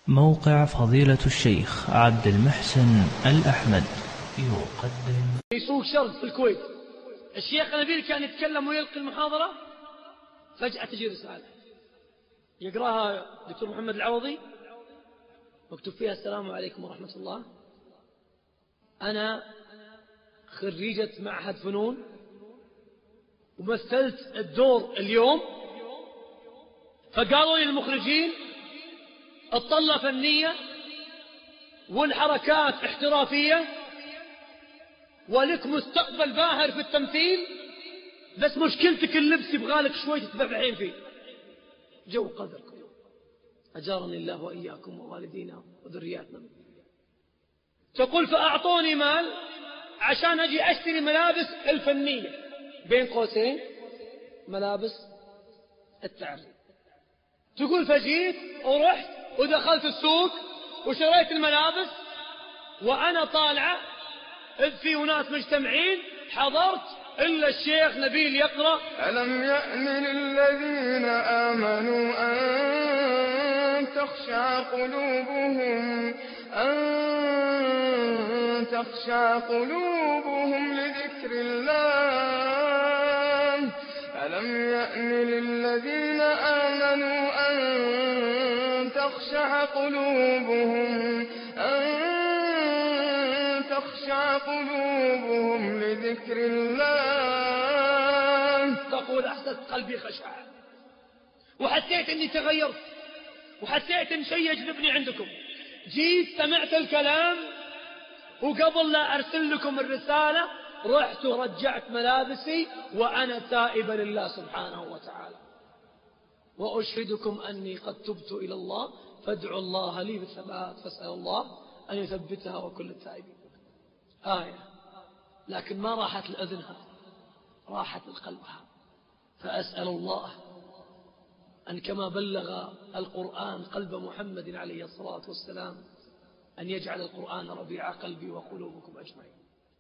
موقع فضيلة الشيخ عبد المحسن الأحمد يقدم في سوق شرق في الكويت. الشيخ نبيل كان يتكلم ويلقي المحاضرة، فجأة تجي رسالة يقراها دكتور محمد العوضي، مكتوب فيها: السلام عليكم ورحمة الله، أنا خريجة معهد فنون ومثلت الدور اليوم، فقالوا لي المخرجين الطلة فنية والحركات احترافية ولك مستقبل باهر في التمثيل، بس مشكلتك اللبس يبغالك شوي تتبعبعين فيه. جو قدركم، أجارني الله وإياكم ووالدينا وذرياتنا. تقول: فأعطوني مال عشان أجي أشتري ملابس الفنية، بين قوسين ملابس التعري. تقول: فجيت ورحت ودخلت السوق وشريت الملابس، وأنا طالعة إذ في ناس مجتمعين، حضرت إلا الشيخ نبيل يقرأ: ألم يأن للذين آمنوا أن تخشع قلوبهم لذكر الله. ألم يأن للذين آمنوا أن تخشع قلوبهم لذكر الله. تقول: أحسست قلبي خشع، وحسيت أني تغيرت، وحسيت أن شيء يجذبني عندكم. جيت سمعت الكلام، وقبل لا أرسل لكم الرسالة رحت ورجعت ملابسي وأنا تائب لله سبحانه وتعالى. وأشهدكم أني قد تبت إلى الله، فادعوا الله لي بالثبات، فاسأل الله أن يثبتها وكل التائبين. آية، لكن ما راحت لأذنها، راحت لقلبها. فأسأل الله أن كما بلغ القرآن قلب محمد عليه الصلاة والسلام، أن يجعل القرآن ربيع قلبي وقلوبكم أجمعين.